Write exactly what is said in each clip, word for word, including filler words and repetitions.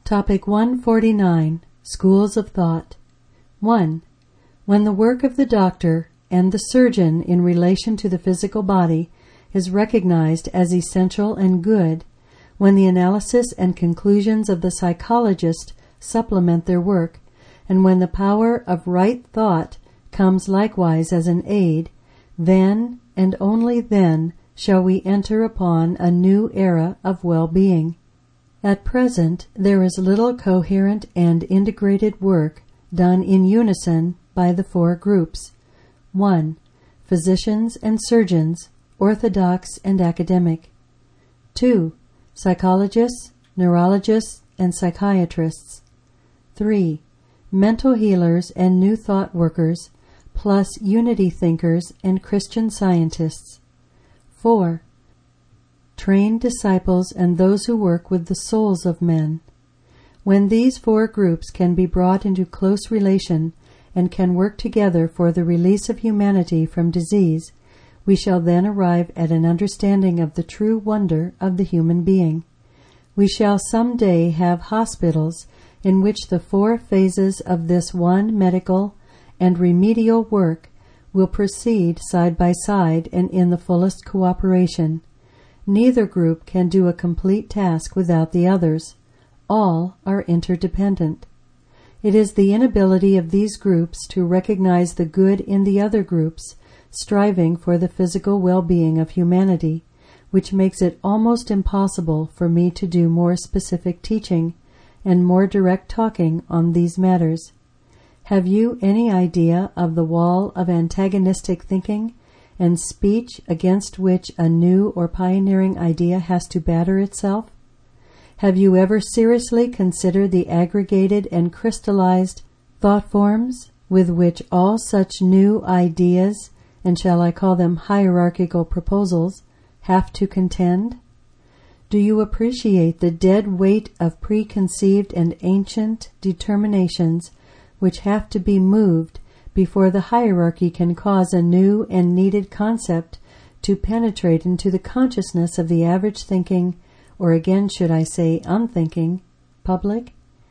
Topic one forty-nine. Schools of Thought. one. When the work of the doctor and the surgeon in relation to the physical body is recognized as essential and good, when the analysis and conclusions of the psychologist supplement their work, and when the power of right thought comes likewise as an aid, then and only then shall we enter upon a new era of well-being. At present there is little coherent and integrated work done in unison by the four groups. one. Physicians and surgeons, orthodox and academic. two. Psychologists, neurologists, and psychiatrists. three. Mental healers and new thought workers, plus unity thinkers and Christian scientists. four. Trained disciples and those who work with the souls of men. When these four groups can be brought into close relation and can work together for the release of humanity from disease, we shall then arrive at an understanding of the true wonder of the human being. We shall some day have hospitals in which the four phases of this one medical and remedial work will proceed side by side and in the fullest cooperation. Neither group can do a complete task without the others. All are interdependent. It is the inability of these groups to recognize the good in the other groups, striving for the physical well-being of humanity, which makes it almost impossible for me to do more specific teaching and more direct talking on these matters. Have you any idea of the wall of antagonistic thinking and speech against which a new or pioneering idea has to batter itself? Have you ever seriously considered the aggregated and crystallized thought forms with which all such new ideas, and shall I call them hierarchical proposals, have to contend? Do you appreciate the dead weight of preconceived and ancient determinations which have to be moved before the hierarchy can cause a new and needed concept to penetrate into the consciousness of the average thinking, or again should I say unthinking, public?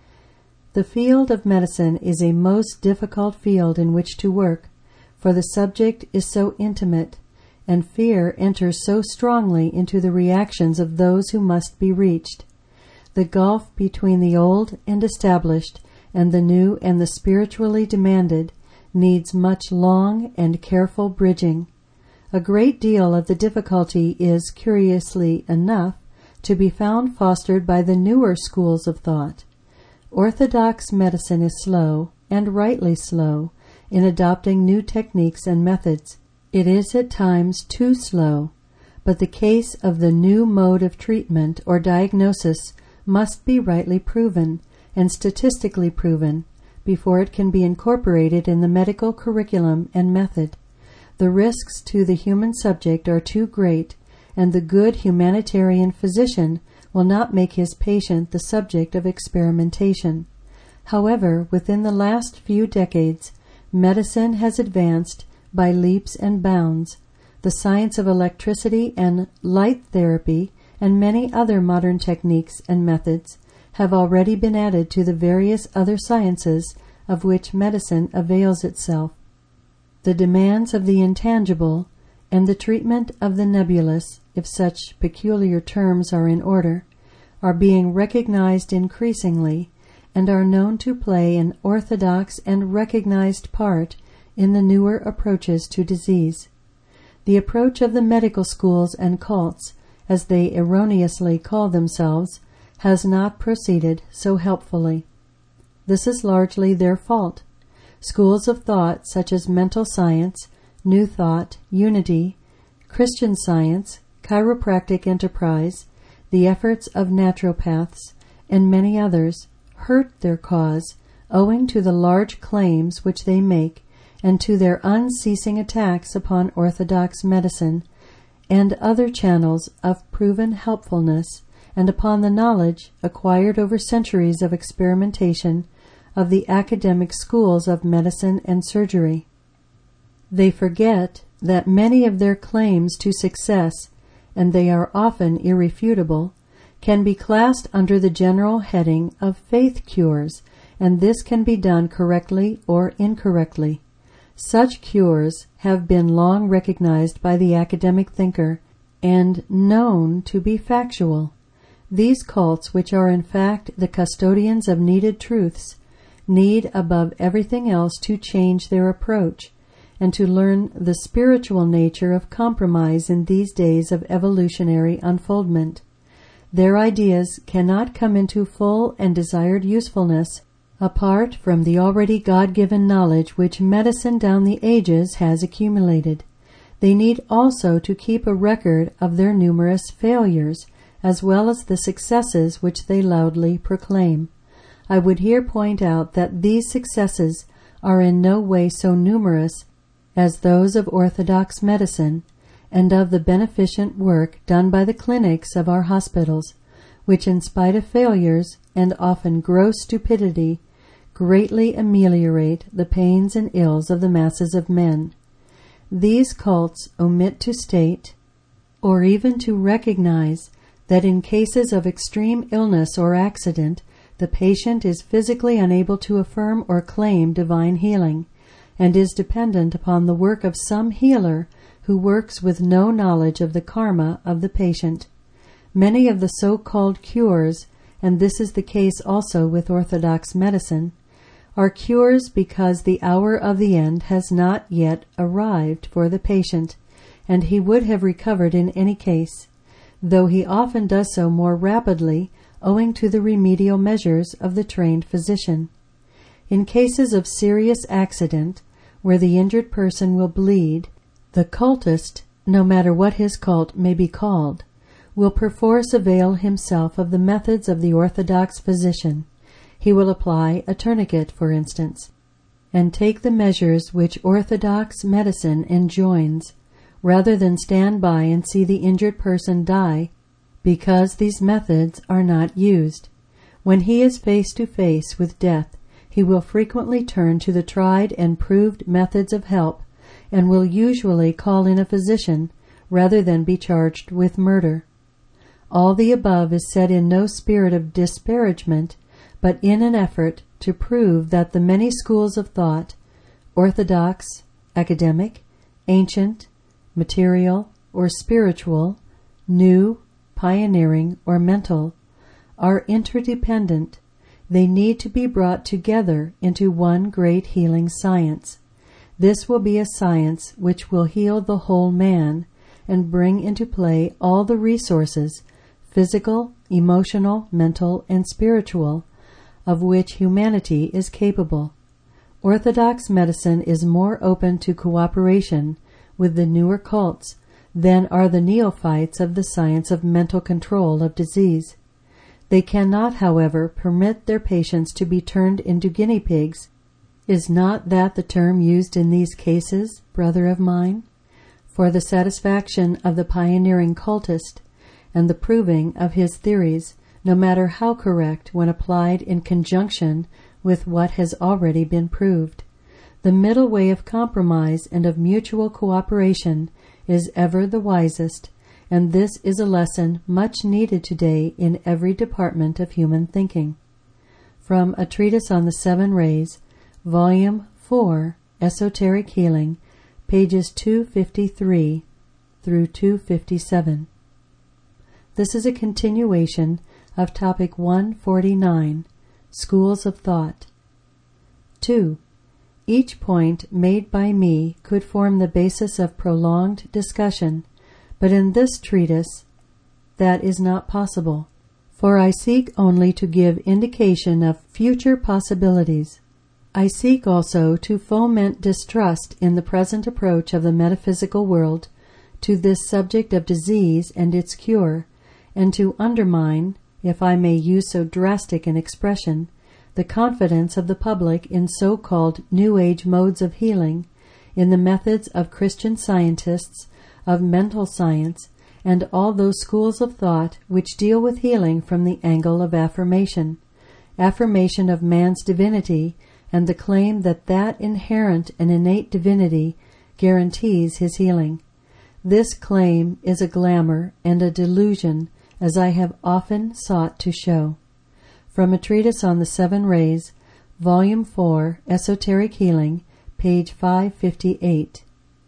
The field of medicine is a most difficult field in which to work, for the subject is so intimate, and fear enters so strongly into the reactions of those who must be reached. The gulf between the old and established and the new and the spiritually demanded needs much long and careful bridging. A great deal of the difficulty is, curiously enough, to be found fostered by the newer schools of thought. Orthodox medicine is slow, and rightly slow, in adopting new techniques and methods. It is at times too slow, but the case of the new mode of treatment or diagnosis must be rightly proven and statistically proven before it can be incorporated in the medical curriculum and method. The risks to the human subject are too great, and the good humanitarian physician will not make his patient the subject of experimentation. However, within the last few decades, medicine has advanced by leaps and bounds. The science of electricity and light therapy and many other modern techniques and methods have already been added to the various other sciences of which medicine avails itself. The demands of the intangible and the treatment of the nebulous, if such peculiar terms are in order, are being recognized increasingly and are known to play an orthodox and recognized part in the newer approaches to disease. The approach of the medical schools and cults, as they erroneously call themselves, has not proceeded so helpfully. This is largely their fault. Schools of thought such as mental science, new thought, unity, Christian science, chiropractic enterprise, the efforts of naturopaths, and many others hurt their cause owing to the large claims which they make and to their unceasing attacks upon orthodox medicine and other channels of proven helpfulness, and upon the knowledge, acquired over centuries of experimentation, of the academic schools of medicine and surgery. They forget that many of their claims to success, and they are often irrefutable, can be classed under the general heading of faith cures, and this can be done correctly or incorrectly. Such cures have been long recognized by the academic thinker and known to be factual. These cults, which are in fact the custodians of needed truths, need above everything else to change their approach and to learn the spiritual nature of compromise in these days of evolutionary unfoldment. Their ideas cannot come into full and desired usefulness apart from the already God-given knowledge which medicine down the ages has accumulated. They need also to keep a record of their numerous failures, as well as the successes which they loudly proclaim. I would here point out that these successes are in no way so numerous as those of orthodox medicine, and of the beneficent work done by the clinics of our hospitals, which in spite of failures and often gross stupidity greatly ameliorate the pains and ills of the masses of men. These cults omit to state, or even to recognize, that in cases of extreme illness or accident, the patient is physically unable to affirm or claim divine healing, and is dependent upon the work of some healer who works with no knowledge of the karma of the patient. Many of the so-called cures, and this is the case also with orthodox medicine, are cures because the hour of the end has not yet arrived for the patient, and he would have recovered in any case, though he often does so more rapidly owing to the remedial measures of the trained physician. In cases of serious accident, where the injured person will bleed, the cultist, no matter what his cult may be called, will perforce avail himself of the methods of the orthodox physician. He will apply a tourniquet, for instance, and take the measures which orthodox medicine enjoins, rather than stand by and see the injured person die because these methods are not used. When he is face to face with death, he will frequently turn to the tried and proved methods of help, and will usually call in a physician rather than be charged with murder. All the above is said in no spirit of disparagement, but in an effort to prove that the many schools of thought, orthodox, academic, ancient, material, or spiritual, new, pioneering, or mental, are interdependent. They need to be brought together into one great healing science. This will be a science which will heal the whole man and bring into play all the resources, physical, emotional, mental, and spiritual, of which humanity is capable. Orthodox medicine is more open to cooperation with the newer cults than are the neophytes of the science of mental control of disease. They cannot, however, permit their patients to be turned into guinea pigs. Is not that the term used in these cases, brother of mine? For the satisfaction of the pioneering cultist and the proving of his theories, no matter how correct when applied in conjunction with what has already been proved. The middle way of compromise and of mutual cooperation is ever the wisest, and this is a lesson much needed today in every department of human thinking. From A Treatise on the Seven Rays, Volume four, Esoteric Healing, pages two fifty-three through two fifty-seven. This is a continuation of topic one forty-nine, Schools of Thought. two. Each point made by me could form the basis of prolonged discussion, but in this treatise that is not possible, for I seek only to give indication of future possibilities. I seek also to foment distrust in the present approach of the metaphysical world to this subject of disease and its cure, and to undermine, if I may use so drastic an expression, the confidence of the public in so-called New Age modes of healing, in the methods of Christian scientists, of mental science, and all those schools of thought which deal with healing from the angle of affirmation, affirmation of man's divinity, and the claim that that inherent and innate divinity guarantees his healing. This claim is a glamour and a delusion, as I have often sought to show. From a treatise on the Seven Rays, Volume four, Esoteric Healing, page five fifty-eight.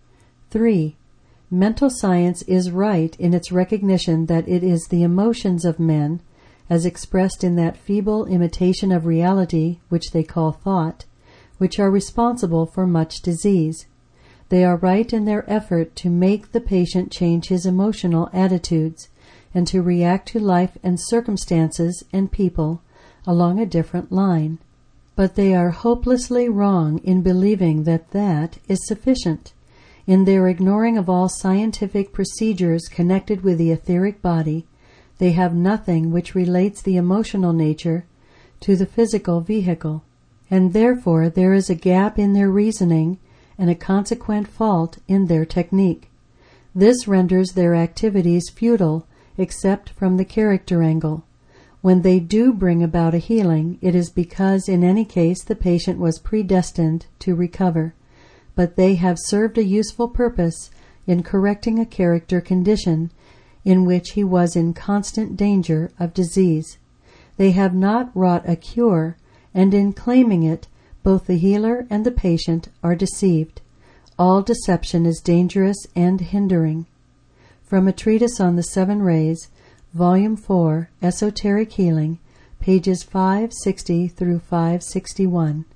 three. Mental science is right in its recognition that it is the emotions of men, as expressed in that feeble imitation of reality which they call thought, which are responsible for much disease. They are right in their effort to make the patient change his emotional attitudes and to react to life and circumstances and people along a different line. But they are hopelessly wrong in believing that that is sufficient. In their ignoring of all scientific procedures connected with the etheric body, they have nothing which relates the emotional nature to the physical vehicle, and therefore there is a gap in their reasoning and a consequent fault in their technique. This renders their activities futile except from the character angle. When they do bring about a healing, it is because in any case the patient was predestined to recover, but they have served a useful purpose in correcting a character condition in which he was in constant danger of disease. They have not wrought a cure, and in claiming it, both the healer and the patient are deceived. All deception is dangerous and hindering. From a treatise on the Seven Rays, Volume four, Esoteric Healing, pages five sixty through five sixty-one.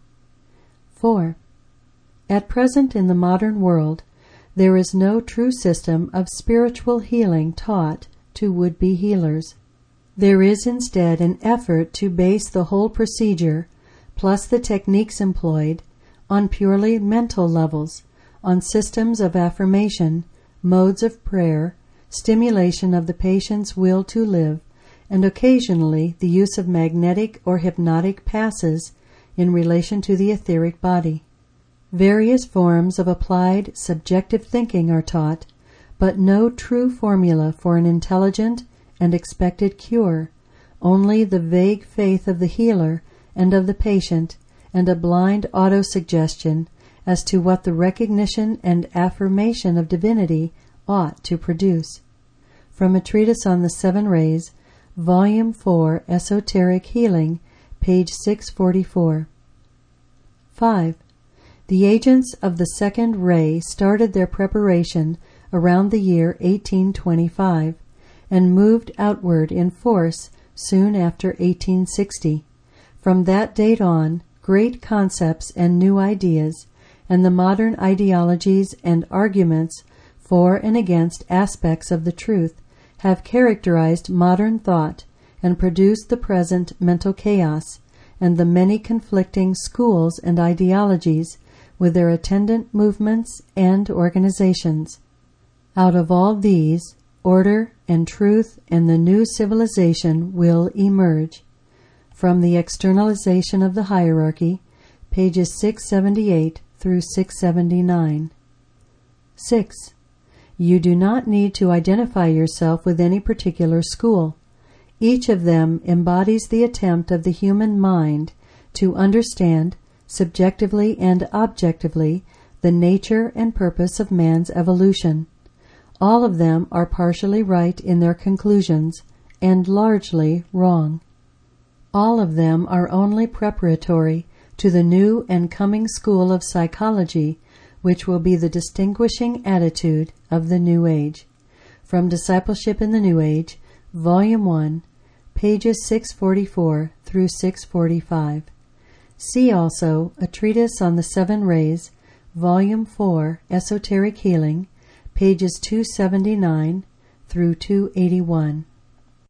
four. At present in the modern world, there is no true system of spiritual healing taught to would-be healers. There is instead an effort to base the whole procedure, plus the techniques employed, on purely mental levels, on systems of affirmation, modes of prayer, stimulation of the patient's will to live, and occasionally the use of magnetic or hypnotic passes in relation to the etheric body. Various forms of applied subjective thinking are taught, but no true formula for an intelligent and expected cure, only the vague faith of the healer and of the patient, and a blind autosuggestion as to what the recognition and affirmation of divinity ought to produce. From a treatise on the Seven Rays, Volume four, Esoteric Healing, page six forty-four. five. The agents of the second ray started their preparation around the year eighteen twenty-five and moved outward in force soon after eighteen sixty. From that date on, great concepts and new ideas, and the modern ideologies and arguments for and against aspects of the truth have characterized modern thought and produced the present mental chaos and the many conflicting schools and ideologies with their attendant movements and organizations. Out of all these, order and truth and the new civilization will emerge. From the Externalization of the Hierarchy, pages six seventy-eight through six seventy-nine. six. You do not need to identify yourself with any particular school. Each of them embodies the attempt of the human mind to understand, subjectively and objectively, the nature and purpose of man's evolution. All of them are partially right in their conclusions, and largely wrong. All of them are only preparatory to the new and coming school of psychology, which will be the distinguishing attitude of the New Age. From Discipleship in the New Age, Volume one, pages six forty-four through six forty-five. See also a treatise on the Seven Rays, Volume four, Esoteric Healing, pages two seventy-nine through two eighty-one.